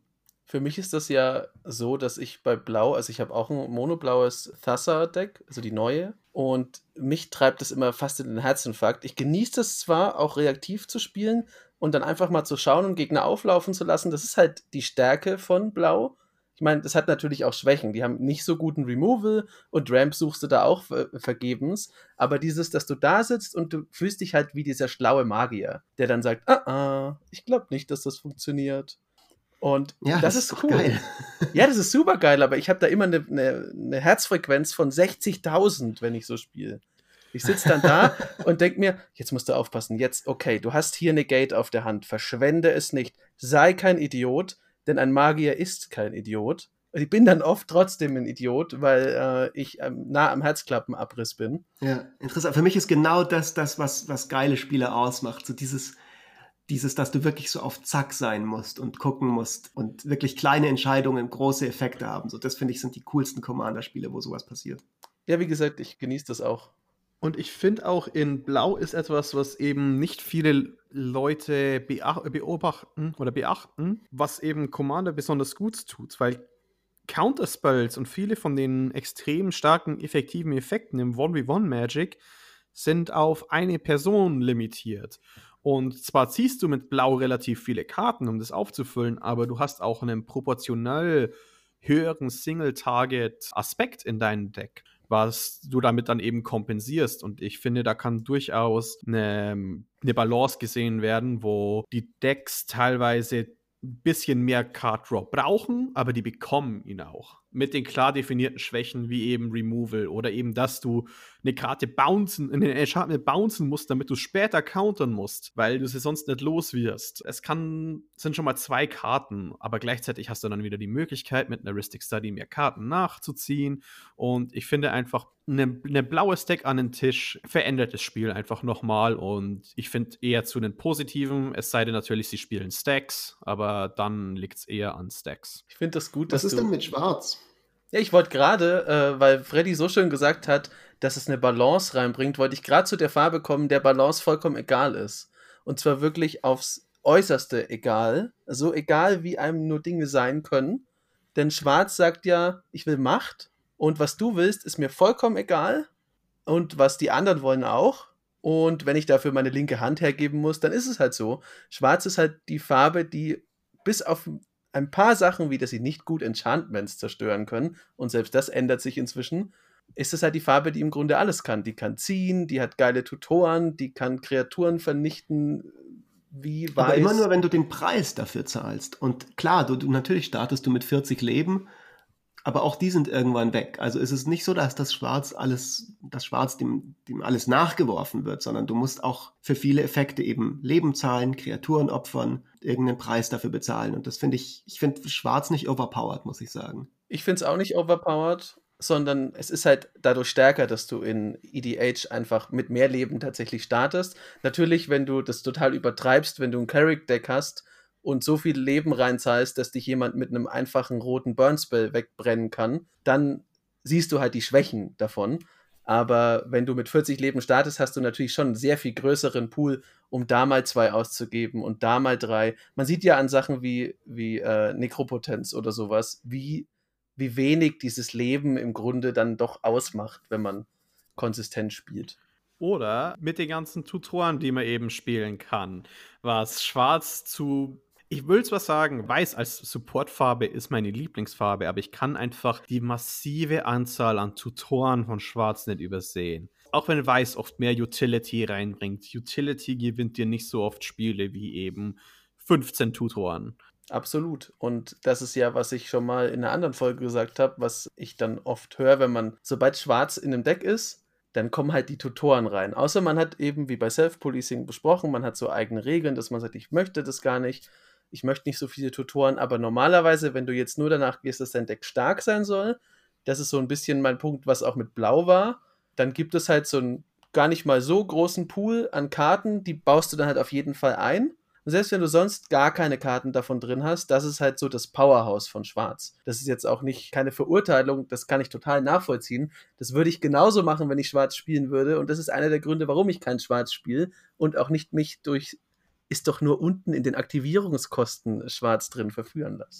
Für mich ist das ja so, dass ich bei Blau, also ich habe auch ein monoblaues Thassa-Deck, also die neue, und mich treibt das immer fast in den Herzinfarkt. Ich genieße das zwar, auch reaktiv zu spielen und dann einfach mal zu schauen und Gegner auflaufen zu lassen. Das ist halt die Stärke von Blau. Ich meine, das hat natürlich auch Schwächen. Die haben nicht so guten Removal und Ramp suchst du da auch ver vergebens. Aber dieses, dass du da sitzt und du fühlst dich halt wie dieser schlaue Magier, der dann sagt, ah, ah, ich glaube nicht, dass das funktioniert. Und Ja, das, das ist ist doch cool. geil. Ja, das ist super geil, aber ich habe da immer eine ne, ne Herzfrequenz von sechzigtausend, wenn ich so spiele. Ich sitze dann da und denke mir, jetzt musst du aufpassen, jetzt, okay, du hast hier eine Gate auf der Hand, verschwende es nicht, sei kein Idiot, denn ein Magier ist kein Idiot. Und ich bin dann oft trotzdem ein Idiot, weil äh, ich ähm, nah am Herzklappenabriss bin. Ja, interessant. Für mich ist genau das, das was, was geile Spiele ausmacht. So dieses, dieses, dass du wirklich so auf Zack sein musst und gucken musst und wirklich kleine Entscheidungen große Effekte haben. So, das finde ich sind die coolsten Commander-Spiele, wo sowas passiert. Ja, wie gesagt, ich genieße das auch. Und ich finde auch in Blau ist etwas, was eben nicht viele Leute beach- beobachten oder beachten, was eben Commander besonders gut tut, weil Counterspells und viele von den extrem starken, effektiven Effekten im eins gegen eins Magic sind auf eine Person limitiert. Und zwar ziehst du mit Blau relativ viele Karten, um das aufzufüllen, aber du hast auch einen proportional höheren Single-Target-Aspekt in deinem Deck, was du damit dann eben kompensierst. Und ich finde, da kann durchaus eine, eine Balance gesehen werden, wo die Decks teilweise ein bisschen mehr Card Draw brauchen, aber die bekommen ihn auch. Mit den klar definierten Schwächen wie eben Removal oder eben, dass du eine Karte bouncen, eine Enchantment bouncen musst, damit du später countern musst, weil du sie sonst nicht los wirst. Es kann, sind schon mal zwei Karten, aber gleichzeitig hast du dann wieder die Möglichkeit, mit einer Ristic Study mehr Karten nachzuziehen. Und ich finde einfach, eine, eine blaue Stack an den Tisch verändert das Spiel einfach nochmal. Und ich finde eher zu den Positiven, es sei denn natürlich, sie spielen Stacks, aber dann liegt es eher an Stacks. Ich finde das gut, Was dass ist du... denn mit Schwarz? Ja, ich wollte gerade, äh, weil Freddy so schön gesagt hat, dass es eine Balance reinbringt, wollte ich gerade zu der Farbe kommen, der Balance vollkommen egal ist. Und zwar wirklich aufs Äußerste egal. So egal, wie einem nur Dinge sein können. Denn Schwarz sagt ja, ich will Macht. Und was du willst, ist mir vollkommen egal. Und was die anderen wollen auch. Und wenn ich dafür meine linke Hand hergeben muss, dann ist es halt so. Schwarz ist halt die Farbe, die bis auf ein paar Sachen, wie dass sie nicht gut Enchantments zerstören können, und selbst das ändert sich inzwischen, ist es halt die Farbe, die im Grunde alles kann. Die kann ziehen, die hat geile Tutoren, die kann Kreaturen vernichten, wie weiß. Aber immer nur, wenn du den Preis dafür zahlst. Und klar, du, du natürlich startest du mit vierzig Leben, aber auch die sind irgendwann weg. Also ist es nicht so, dass das Schwarz alles, das Schwarz dem, dem alles nachgeworfen wird, sondern du musst auch für viele Effekte eben Leben zahlen, Kreaturen opfern, irgendeinen Preis dafür bezahlen. Und das finde ich, ich finde Schwarz nicht overpowered, muss ich sagen. Ich finde es auch nicht overpowered, sondern es ist halt dadurch stärker, dass du in E D H einfach mit mehr Leben tatsächlich startest. Natürlich, wenn du das total übertreibst, wenn du ein Carrick-Deck hast und so viel Leben reinzahlst, dass dich jemand mit einem einfachen roten Burn-Spell wegbrennen kann, dann siehst du halt die Schwächen davon. Aber wenn du mit vierzig Leben startest, hast du natürlich schon einen sehr viel größeren Pool, um da mal zwei auszugeben und da mal drei. Man sieht ja an Sachen wie, wie äh, Nekropotenz oder sowas, wie, wie wenig dieses Leben im Grunde dann doch ausmacht, wenn man konsistent spielt. Oder mit den ganzen Tutoren, die man eben spielen kann. Was Schwarz zu, ich will zwar sagen, Weiß als Supportfarbe ist meine Lieblingsfarbe, aber ich kann einfach die massive Anzahl an Tutoren von Schwarz nicht übersehen. Auch wenn Weiß oft mehr Utility reinbringt. Utility gewinnt dir nicht so oft Spiele wie eben fünfzehn Tutoren. Absolut. Und das ist ja, was ich schon mal in einer anderen Folge gesagt habe, was ich dann oft höre, wenn man, sobald Schwarz in einem Deck ist, dann kommen halt die Tutoren rein. Außer man hat eben, wie bei Self-Policing besprochen, man hat so eigene Regeln, dass man sagt, ich möchte das gar nicht, ich möchte nicht so viele Tutoren, aber normalerweise, wenn du jetzt nur danach gehst, dass dein Deck stark sein soll, das ist so ein bisschen mein Punkt, was auch mit Blau war, dann gibt es halt so einen gar nicht mal so großen Pool an Karten, die baust du dann halt auf jeden Fall ein. Und selbst wenn du sonst gar keine Karten davon drin hast, das ist halt so das Powerhouse von Schwarz. Das ist jetzt auch nicht keine Verurteilung, das kann ich total nachvollziehen. Das würde ich genauso machen, wenn ich Schwarz spielen würde. Und das ist einer der Gründe, warum ich kein Schwarz spiele und auch nicht mich durch, ist doch nur unten in den Aktivierungskosten Schwarz drin verführen lasse.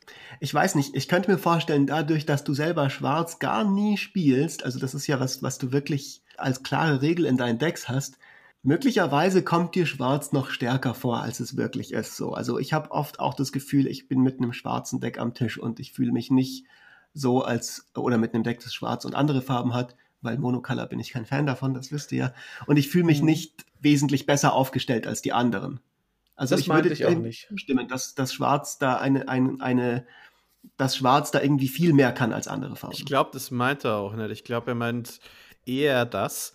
Ich weiß nicht, ich könnte mir vorstellen, dadurch, dass du selber Schwarz gar nie spielst, also das ist ja was, was du wirklich als klare Regel in deinen Decks hast, möglicherweise kommt dir Schwarz noch stärker vor, als es wirklich ist. So, also ich habe oft auch das Gefühl, ich bin mit einem schwarzen Deck am Tisch und ich fühle mich nicht so als, oder mit einem Deck, das Schwarz und andere Farben hat, weil Monocolor bin ich kein Fan davon, das wisst ihr ja. Und ich fühle mich Mhm. nicht wesentlich besser aufgestellt als die anderen. Also Das ich meinte würde ich auch dem nicht. zustimmen, dass das Schwarz da eine, eine, eine, dass Schwarz da irgendwie viel mehr kann als andere Farben. Ich glaube, das meint er auch nicht. Ich glaube, er meint eher das.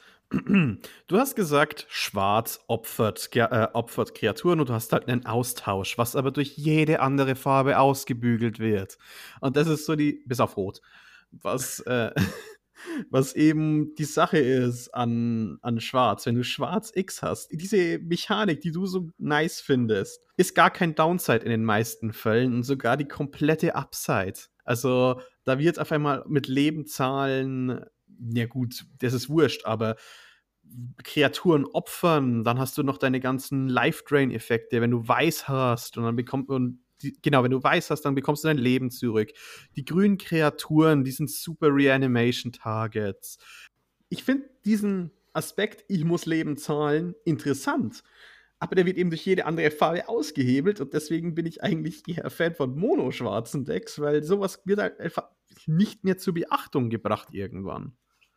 Du hast gesagt, Schwarz opfert, ge- äh, opfert Kreaturen und du hast halt einen Austausch, was aber durch jede andere Farbe ausgebügelt wird. Und das ist so die, bis auf Rot, was, äh, was eben die Sache ist an, an Schwarz. Wenn du Schwarz X hast, diese Mechanik, die du so nice findest, ist gar kein Downside in den meisten Fällen und sogar die komplette Upside. Also da wird auf einmal mit Lebenzahlen, ja gut, das ist wurscht, aber Kreaturen opfern, dann hast du noch deine ganzen Life-Drain-Effekte, wenn du Weiß hast und dann bekommt und die, genau, wenn du Weiß hast, dann bekommst du dein Leben zurück. Die grünen Kreaturen, die sind super Reanimation-Targets. Ich finde diesen Aspekt, ich muss Leben zahlen, interessant. Aber der wird eben durch jede andere Farbe ausgehebelt und deswegen bin ich eigentlich eher Fan von monoschwarzen Decks, weil sowas wird halt einfach nicht mehr zur Beachtung gebracht irgendwann.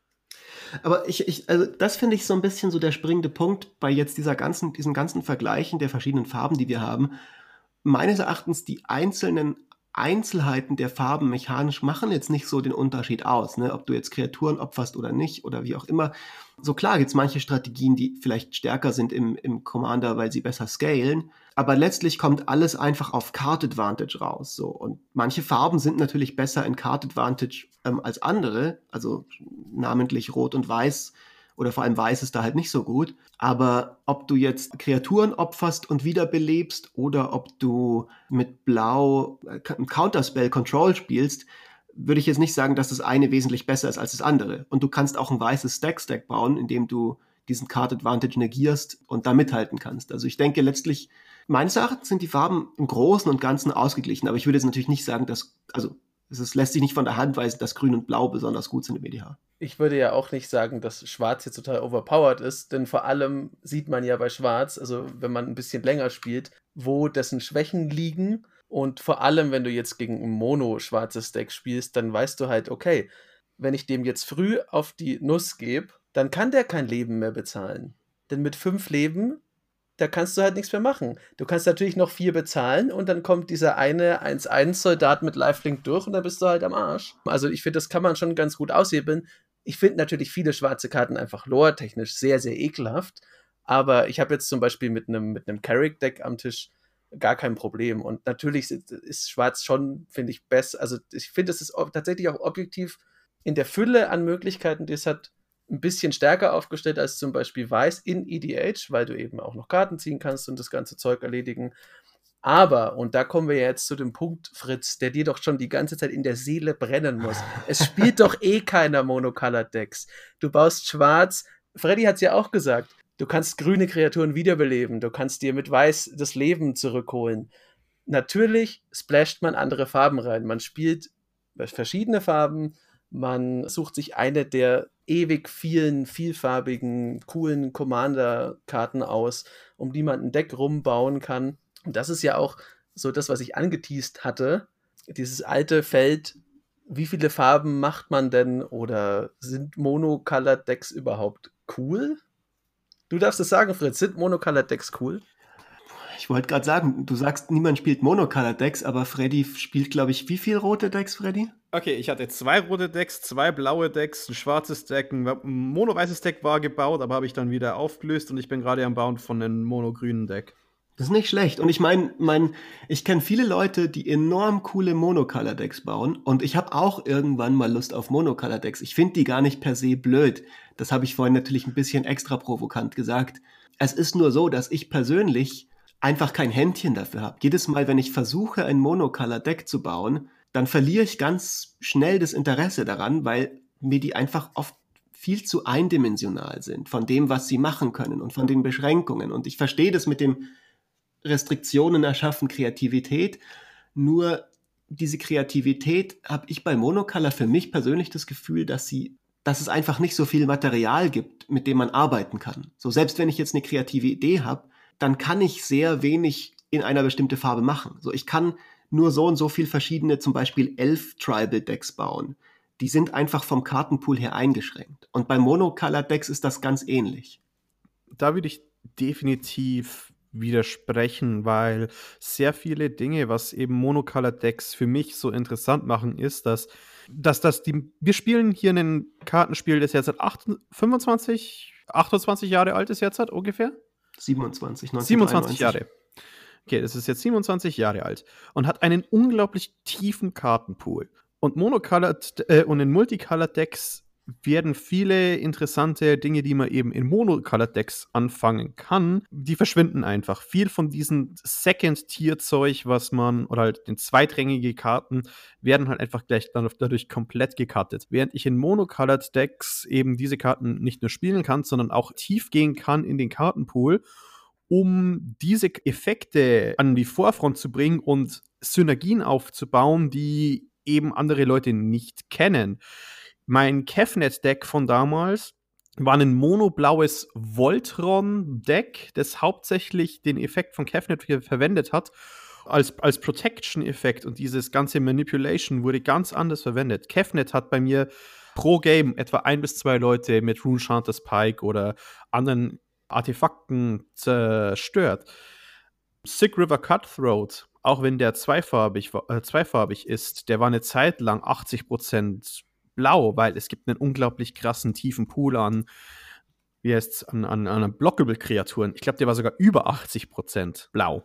Aber ich, ich, also das finde ich so ein bisschen so der springende Punkt bei jetzt dieser ganzen, diesen ganzen Vergleichen der verschiedenen Farben, die wir haben. Meines Erachtens die einzelnen Einzelheiten der Farben mechanisch machen jetzt nicht so den Unterschied aus, ne? Ob du jetzt Kreaturen opferst oder nicht oder wie auch immer. So klar gibt es manche Strategien, die vielleicht stärker sind im, im Commander, weil sie besser scalen, aber letztlich kommt alles einfach auf Card Advantage raus. So. Und manche Farben sind natürlich besser in Card Advantage ähm, als andere, also namentlich Rot und Weiß oder vor allem Weiß ist da halt nicht so gut. Aber ob du jetzt Kreaturen opferst und wiederbelebst oder ob du mit Blau äh, Counterspell Control spielst, würde ich jetzt nicht sagen, dass das eine wesentlich besser ist als das andere. Und du kannst auch ein weißes Stack-Stack bauen, indem du diesen Card Advantage negierst und da mithalten kannst. Also ich denke letztlich, meines Erachtens sind die Farben im Großen und Ganzen ausgeglichen, aber ich würde jetzt natürlich nicht sagen, dass, also es ist, lässt sich nicht von der Hand weisen, dass Grün und Blau besonders gut sind im E D H. Ich würde ja auch nicht sagen, dass Schwarz jetzt total overpowered ist, denn vor allem sieht man ja bei Schwarz, also wenn man ein bisschen länger spielt, wo dessen Schwächen liegen. Und vor allem, wenn du jetzt gegen ein mono-schwarzes Deck spielst, dann weißt du halt, okay, wenn ich dem jetzt früh auf die Nuss gebe, dann kann der kein Leben mehr bezahlen. Denn mit fünf Leben, da kannst du halt nichts mehr machen. Du kannst natürlich noch vier bezahlen und dann kommt dieser eine eins eins Soldat mit Lifelink durch und dann bist du halt am Arsch. Also ich finde, das kann man schon ganz gut aushebeln. Ich finde natürlich viele schwarze Karten einfach lore-technisch sehr, sehr ekelhaft. Aber ich habe jetzt zum Beispiel mit einem mit einem Carrick-Deck am Tisch gar kein Problem. Und natürlich ist, ist Schwarz schon, finde ich, besser. Also ich finde, es ist ob, tatsächlich auch objektiv in der Fülle an Möglichkeiten, die es hat, ein bisschen stärker aufgestellt als zum Beispiel Weiß in E D H, weil du eben auch noch Karten ziehen kannst und das ganze Zeug erledigen. Aber, und da kommen wir jetzt zu dem Punkt, Fritz, der dir doch schon die ganze Zeit in der Seele brennen muss. Es spielt doch eh keiner Monocolored-Decks. Du baust Schwarz. Freddy hat es ja auch gesagt. Du kannst grüne Kreaturen wiederbeleben. Du kannst dir mit Weiß das Leben zurückholen. Natürlich splasht man andere Farben rein. Man spielt verschiedene Farben. Man sucht sich eine der ewig vielen, vielfarbigen, coolen Commander-Karten aus, um die man ein Deck rumbauen kann. Und das ist ja auch so das, was ich angeteast hatte. Dieses alte Feld, wie viele Farben macht man denn oder sind Monocolored-Decks überhaupt cool? Du darfst es sagen, Fritz, sind Monocolored-Decks cool? Ich wollte gerade sagen, du sagst, niemand spielt Monocolored-Decks, aber Freddy spielt, glaube ich, wie viele rote Decks, Freddy? Okay, ich hatte zwei rote Decks, zwei blaue Decks, ein schwarzes Deck, ein mono-weißes Deck war gebaut, aber habe ich dann wieder aufgelöst und ich bin gerade am Bauen von einem mono-grünen Deck. Das ist nicht schlecht. Und ich meine, mein, ich kenne viele Leute, die enorm coole Monocolor-Decks bauen. Und ich habe auch irgendwann mal Lust auf Monocolor-Decks. Ich finde die gar nicht per se blöd. Das habe ich vorhin natürlich ein bisschen extra provokant gesagt. Es ist nur so, dass ich persönlich einfach kein Händchen dafür habe. Jedes Mal, wenn ich versuche, ein Monocolor-Deck zu bauen, dann verliere ich ganz schnell das Interesse daran, weil mir die einfach oft viel zu eindimensional sind von dem, was sie machen können und von den Beschränkungen. Und ich verstehe das mit dem Restriktionen erschaffen Kreativität, nur diese Kreativität habe ich bei Monocolor für mich persönlich das Gefühl, dass sie, dass es einfach nicht so viel Material gibt, mit dem man arbeiten kann. So, selbst wenn ich jetzt eine kreative Idee habe, dann kann ich sehr wenig in einer bestimmten Farbe machen. So, ich kann nur so und so viel verschiedene, zum Beispiel elf Tribal Decks bauen. Die sind einfach vom Kartenpool her eingeschränkt. Und bei Monocolor Decks ist das ganz ähnlich. Da würde ich definitiv widersprechen, weil sehr viele Dinge, was eben Monocolor-Decks für mich so interessant machen, ist, dass, dass, dass die, wir spielen hier ein Kartenspiel, das jetzt seit fünfundzwanzig, achtundzwanzig Jahre alt ist jetzt ungefähr? siebenundzwanzig, siebenundzwanzig Jahre. Okay, das ist jetzt siebenundzwanzig Jahre alt und hat einen unglaublich tiefen Kartenpool. Und Monocolored äh, und in Multicolored-Decks werden viele interessante Dinge, die man eben in Monocolored-Decks anfangen kann, die verschwinden einfach. Viel von diesem Second-Tier-Zeug, was man, oder halt den zweitrangige Karten, werden halt einfach gleich dadurch komplett gecuttet. Während ich in Monocolored-Decks eben diese Karten nicht nur spielen kann, sondern auch tief gehen kann in den Kartenpool, um diese Effekte an die Vorfront zu bringen und Synergien aufzubauen, die eben andere Leute nicht kennen. Mein Kefnet-Deck von damals war ein monoblaues Voltron-Deck, das hauptsächlich den Effekt von Kefnet verwendet hat, als, als Protection-Effekt. Und dieses ganze Manipulation wurde ganz anders verwendet. Kefnet hat bei mir pro Game etwa ein bis zwei Leute mit Runechanter's Pike oder anderen Artefakten zerstört. Sick River Cutthroat, auch wenn der zweifarbig, äh, zweifarbig ist, der war eine Zeit lang achtzig Prozent blau, weil es gibt einen unglaublich krassen, tiefen Pool an, wie heißt's, an, an, an Blockable-Kreaturen. Ich glaube, der war sogar über achtzig Prozent blau.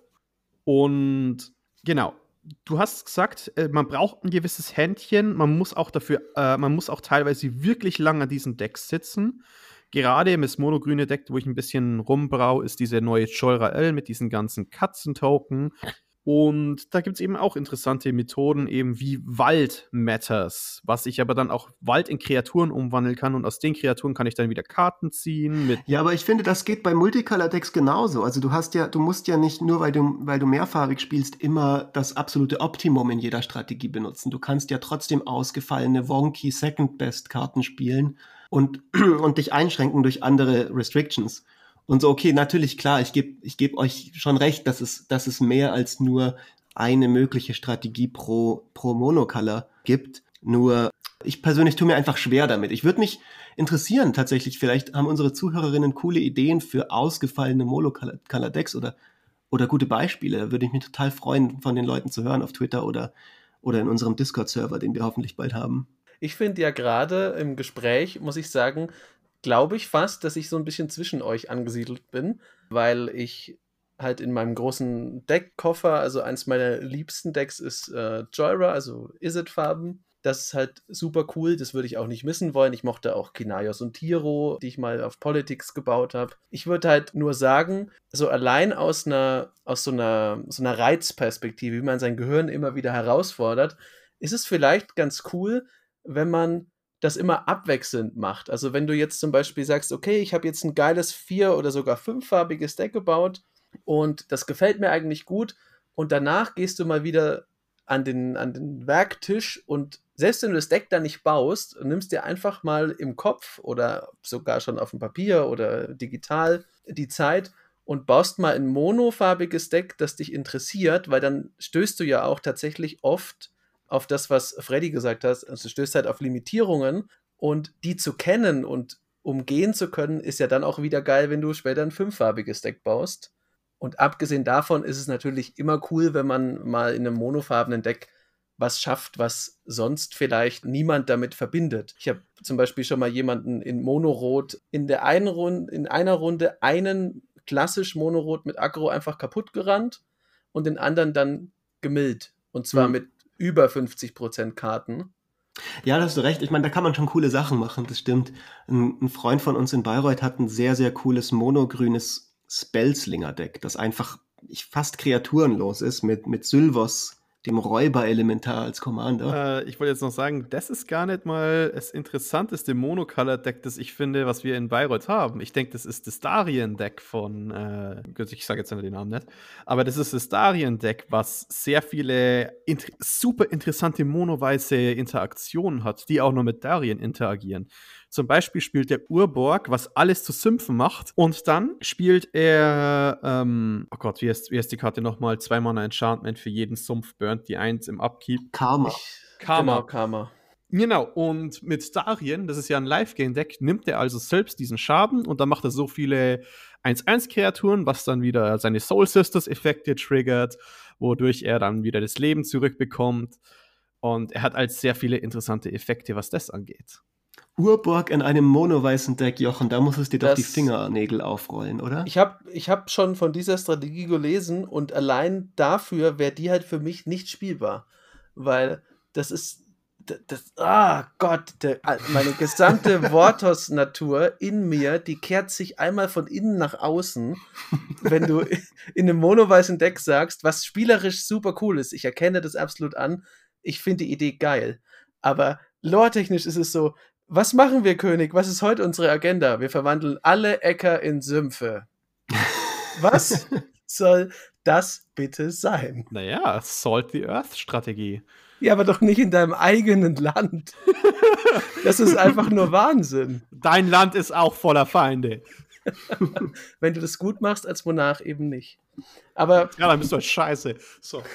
Und genau, du hast gesagt, man braucht ein gewisses Händchen, man muss auch dafür, äh, man muss auch teilweise wirklich lang an diesen Decks sitzen. Gerade im monogrüne Deck, wo ich ein bisschen rumbrau, ist diese neue Jolrael mit diesen ganzen Katzen-Token. Und da gibt es eben auch interessante Methoden, eben wie Wald Matters, was ich aber dann auch Wald in Kreaturen umwandeln kann und aus den Kreaturen kann ich dann wieder Karten ziehen. Mit ja, aber ich finde, das geht bei Multicolor-Decks genauso. Also du hast ja, du musst ja nicht nur, weil du, weil du mehrfarbig spielst, immer das absolute Optimum in jeder Strategie benutzen. Du kannst ja trotzdem ausgefallene, wonky Second-Best-Karten spielen und, und dich einschränken durch andere Restrictions. Und so, okay, natürlich, klar, ich gebe ich geb euch schon recht, dass es, dass es mehr als nur eine mögliche Strategie pro, pro Monocolor gibt. Nur, ich persönlich tue mir einfach schwer damit. Ich würde mich interessieren, tatsächlich, vielleicht haben unsere Zuhörerinnen coole Ideen für ausgefallene Monocolor-Decks oder, oder gute Beispiele. Da würde ich mich total freuen, von den Leuten zu hören auf Twitter oder, oder in unserem Discord-Server, den wir hoffentlich bald haben. Ich finde ja gerade im Gespräch, muss ich sagen, glaube ich fast, dass ich so ein bisschen zwischen euch angesiedelt bin, weil ich halt in meinem großen Deckkoffer, also eins meiner liebsten Decks ist äh, Jolra, also Izzet-Farben. Das ist halt super cool, das würde ich auch nicht missen wollen. Ich mochte auch Kinaios und Tiro, die ich mal auf Politics gebaut habe. Ich würde halt nur sagen, so allein aus einer, aus so einer, so einer Reizperspektive, wie man sein Gehirn immer wieder herausfordert, ist es vielleicht ganz cool, wenn man das immer abwechselnd macht. Also wenn du jetzt zum Beispiel sagst, okay, ich habe jetzt ein geiles vier- oder sogar fünffarbiges Deck gebaut und das gefällt mir eigentlich gut und danach gehst du mal wieder an den, an den Werktisch und selbst wenn du das Deck dann nicht baust, nimmst dir einfach mal im Kopf oder sogar schon auf dem Papier oder digital die Zeit und baust mal ein monofarbiges Deck, das dich interessiert, weil dann stößt du ja auch tatsächlich oft auf das, was Freddy gesagt hat, also du stößt halt auf Limitierungen und die zu kennen und umgehen zu können, ist ja dann auch wieder geil, wenn du später ein fünffarbiges Deck baust. Und abgesehen davon ist es natürlich immer cool, wenn man mal in einem monofarbenen Deck was schafft, was sonst vielleicht niemand damit verbindet. Ich habe zum Beispiel schon mal jemanden in Monorot in der einen Runde, in einer Runde einen klassisch Monorot mit Aggro einfach kaputt gerannt und den anderen dann gemillt. Und zwar mhm. mit über fünfzig Prozent Karten. Ja, da hast du recht. Ich meine, da kann man schon coole Sachen machen, das stimmt. Ein, ein Freund von uns in Bayreuth hat ein sehr, sehr cooles monogrünes Spellslinger-Deck, das einfach fast kreaturenlos ist, mit, mit Sylvos dem Räuber-Elementar als Commander. Äh, ich wollte jetzt noch sagen, das ist gar nicht mal das interessanteste Monocolor-Deck, das ich finde, was wir in Bayreuth haben. Ich denke, das ist das Darien-Deck von, äh, ich sage jetzt nicht den Namen nicht, aber das ist das Darien-Deck, was sehr viele int- super interessante monoweiße Interaktionen hat, die auch noch mit Darien interagieren. Zum Beispiel spielt der Urborg, was alles zu Sümpfen macht. Und dann spielt er, ähm, oh Gott, wie heißt, wie heißt die Karte nochmal? Zwei Mana Enchantment für jeden Sumpf, burnt die eins im Upkeep. Karma. Ich, Karma. Genau, Karma. Genau, und mit Darien, das ist ja ein Live-Game-Deck, nimmt er also selbst diesen Schaden und dann macht er so viele eins eins Kreaturen, was dann wieder seine Soul Sisters-Effekte triggert, wodurch er dann wieder das Leben zurückbekommt. Und er hat als sehr viele interessante Effekte, was das angeht. Urborg in einem monoweißen Deck, Jochen, da muss es dir doch Das- die Fingernägel aufrollen, oder? Ich habe ich hab schon von dieser Strategie gelesen und allein dafür wäre die halt für mich nicht spielbar. Weil das ist. d- Das, ah Gott, der, meine gesamte Vortos-Natur in mir, die kehrt sich einmal von innen nach außen, wenn du in einem monoweißen Deck sagst, was spielerisch super cool ist. Ich erkenne das absolut an. Ich finde die Idee geil. Aber lore-technisch ist es so, was machen wir, König? Was ist heute unsere Agenda? Wir verwandeln alle Äcker in Sümpfe. Was soll das bitte sein? Naja, Salt the Earth-Strategie. Ja, aber doch nicht in deinem eigenen Land. Das ist einfach nur Wahnsinn. Dein Land ist auch voller Feinde. Wenn du das gut machst als Monarch eben nicht. Aber Ja, dann bist du halt scheiße. So.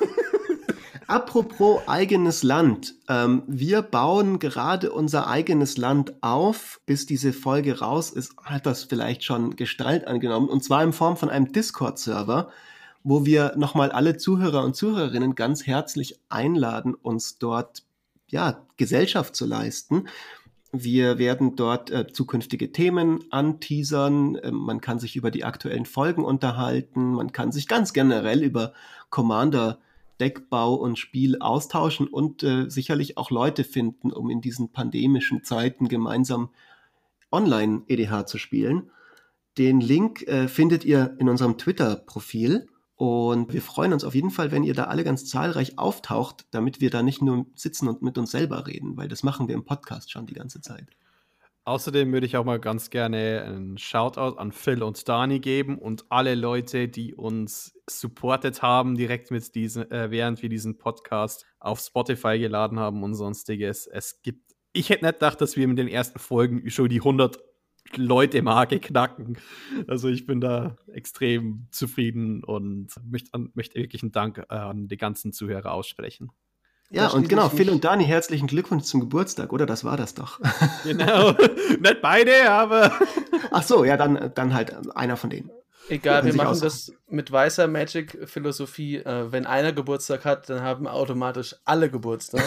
Apropos eigenes Land. Ähm, wir bauen gerade unser eigenes Land auf. Bis diese Folge raus ist, hat das vielleicht schon Gestalt angenommen. Und zwar in Form von einem Discord-Server, wo wir nochmal alle Zuhörer und Zuhörerinnen ganz herzlich einladen, uns dort ja, Gesellschaft zu leisten. Wir werden dort äh, zukünftige Themen anteasern. Ähm, man kann sich über die aktuellen Folgen unterhalten. Man kann sich ganz generell über Commander Deckbau und Spiel austauschen und äh, sicherlich auch Leute finden, um in diesen pandemischen Zeiten gemeinsam Online-E D H zu spielen. Den Link äh, findet ihr in unserem Twitter-Profil und wir freuen uns auf jeden Fall, wenn ihr da alle ganz zahlreich auftaucht, damit wir da nicht nur sitzen und mit uns selber reden, weil das machen wir im Podcast schon die ganze Zeit. Außerdem würde ich auch mal ganz gerne einen Shoutout an Phil und Dani geben und alle Leute, die uns supportet haben, direkt mit diesen, äh, während wir diesen Podcast auf Spotify geladen haben und sonstiges. Es gibt, ich hätte nicht gedacht, dass wir mit den ersten Folgen schon die hundert Leute-Marke knacken. Also ich bin da extrem zufrieden und möchte, an, möchte wirklich einen Dank an die ganzen Zuhörer aussprechen. Ja, Da und schließe genau, ich Phil mich- und Dani, herzlichen Glückwunsch zum Geburtstag, oder? Das war das doch. Genau. Nicht beide, aber Ach so, ja, dann, dann halt einer von denen. egal, Kann wir sich machen aussuchen. das mit weißer Magic-Philosophie. Äh, wenn einer Geburtstag hat, dann haben automatisch alle Geburtstag.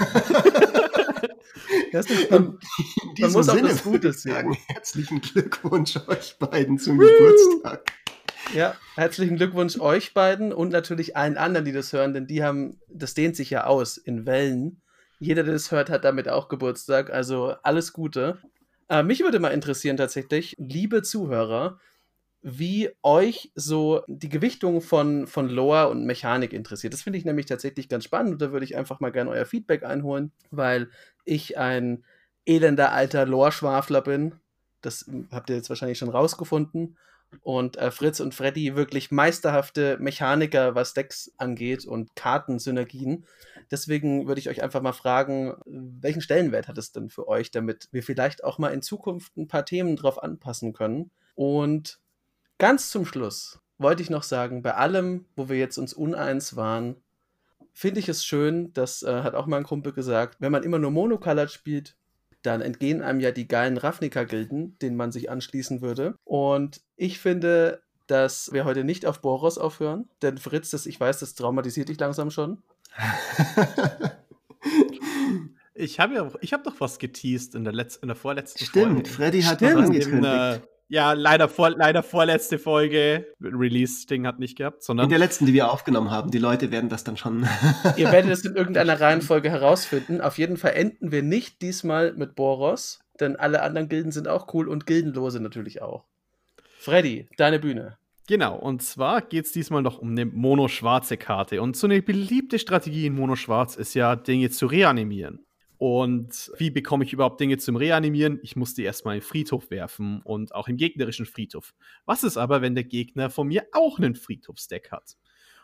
Das ist, man, In man diesem muss auch Sinne das würde Gute ich sehen. sagen, herzlichen Glückwunsch euch beiden zum Geburtstag. Ja, herzlichen Glückwunsch euch beiden und natürlich allen anderen, die das hören, denn die haben, das dehnt sich ja aus in Wellen. Jeder, der das hört, hat damit auch Geburtstag, also alles Gute. Äh, mich würde mal interessieren tatsächlich, liebe Zuhörer, wie euch so die Gewichtung von, von Lore und Mechanik interessiert. Das finde ich nämlich tatsächlich ganz spannend und da würde ich einfach mal gerne euer Feedback einholen, weil ich ein elender alter Lore-Schwafler bin. Das habt ihr jetzt wahrscheinlich schon rausgefunden. Und äh, Fritz und Freddy wirklich meisterhafte Mechaniker, was Decks angeht und Kartensynergien. Deswegen würde ich euch einfach mal fragen, welchen Stellenwert hat es denn für euch, damit wir vielleicht auch mal in Zukunft ein paar Themen drauf anpassen können. Und ganz zum Schluss wollte ich noch sagen, bei allem, wo wir jetzt uns uneins waren, finde ich es schön, das äh, hat auch mein Kumpel gesagt, wenn man immer nur Monocolored spielt, dann entgehen einem ja die geilen Ravnica-Gilden, denen man sich anschließen würde. Und ich finde, dass wir heute nicht auf Boros aufhören, denn Fritz, das, ich weiß, das traumatisiert dich langsam schon. ich habe ja, ich habe doch was geteased in der, Letz-, in der vorletzten Stimmt, Folge. Freddy hat Stimmt, was In, angekündigt. äh, ja, leider, vor, leider vorletzte Folge. Release-Ding hat nicht gehabt, In sondern der letzten, die wir aufgenommen haben. Die Leute werden das dann schon. Ihr werdet es in irgendeiner Reihenfolge herausfinden. Auf jeden Fall enden wir nicht diesmal mit Boros, denn alle anderen Gilden sind auch cool und Gildenlose natürlich auch. Freddy, deine Bühne. Genau, und zwar geht es diesmal noch um eine mono-schwarze Karte. Und so eine beliebte Strategie in Mono-Schwarz ist ja, Dinge zu reanimieren. Und wie bekomme ich überhaupt Dinge zum Reanimieren? Ich muss die erstmal in den Friedhof werfen und auch im gegnerischen Friedhof. Was ist aber, wenn der Gegner von mir auch einen Friedhofsdeck hat?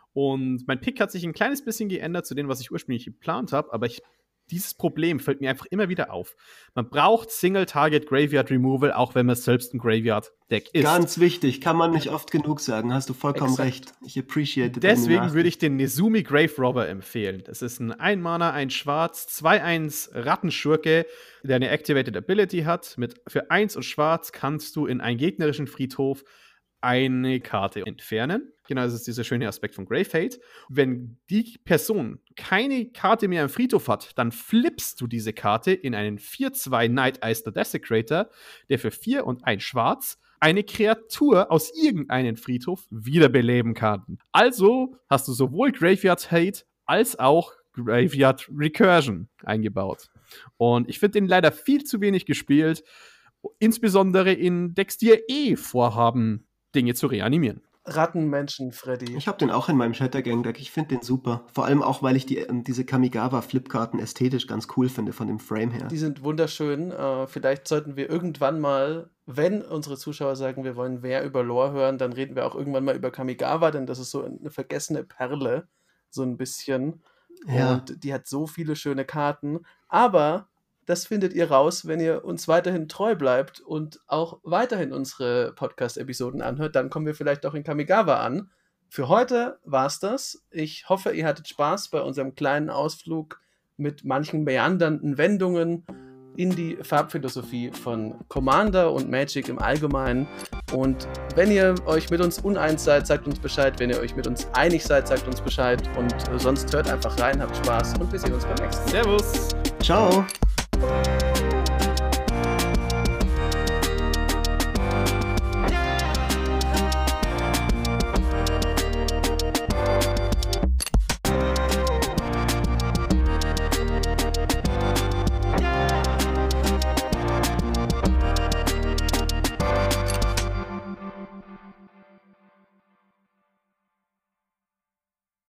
Und mein Pick hat sich ein kleines bisschen geändert zu dem, was ich ursprünglich geplant habe, aber ich, dieses Problem fällt mir einfach immer wieder auf. Man braucht Single-Target Graveyard Removal, auch wenn man selbst ein Graveyard-Deck ist. Ganz wichtig, kann man nicht oft genug sagen, hast du vollkommen Exakt. recht. Ich appreciate Deswegen würde ich den Nezumi Grave Robber empfehlen. Das ist ein ein-Mana, ein Schwarz, zwei eins Rattenschurke, der eine Activated Ability hat. Mit für eins und Schwarz kannst du in einen gegnerischen Friedhof eine Karte entfernen. Genau, das ist dieser schöne Aspekt von Grave Hate. Wenn die Person keine Karte mehr im Friedhof hat, dann flippst du diese Karte in einen vier zwei Night Eyster Desecrator, der für vier und ein Schwarz eine Kreatur aus irgendeinem Friedhof wiederbeleben kann. Also hast du sowohl Graveyard Hate als auch Graveyard Recursion eingebaut. Und ich finde den leider viel zu wenig gespielt, insbesondere in Decks, die ja eh vorhaben, Dinge zu reanimieren. Rattenmenschen, Freddy. Ich habe den auch in meinem Shattergang-Deck. Ich finde den super. Vor allem auch, weil ich die, diese Kamigawa-Flipkarten ästhetisch ganz cool finde von dem Frame her. Die sind wunderschön. Äh, vielleicht sollten wir irgendwann mal, wenn unsere Zuschauer sagen, wir wollen mehr über Lore hören, dann reden wir auch irgendwann mal über Kamigawa, denn das ist so eine vergessene Perle, so ein bisschen. Ja. Und die hat so viele schöne Karten. Aber das findet ihr raus, wenn ihr uns weiterhin treu bleibt und auch weiterhin unsere Podcast-Episoden anhört. Dann kommen wir vielleicht auch in Kamigawa an. Für heute war's das. Ich hoffe, ihr hattet Spaß bei unserem kleinen Ausflug mit manchen meandernden Wendungen in die Farbphilosophie von Commander und Magic im Allgemeinen. Und wenn ihr euch mit uns uneins seid, sagt uns Bescheid. Wenn ihr euch mit uns einig seid, sagt uns Bescheid. Und sonst hört einfach rein, habt Spaß und wir sehen uns beim nächsten Mal. Servus! Ciao! Thank you.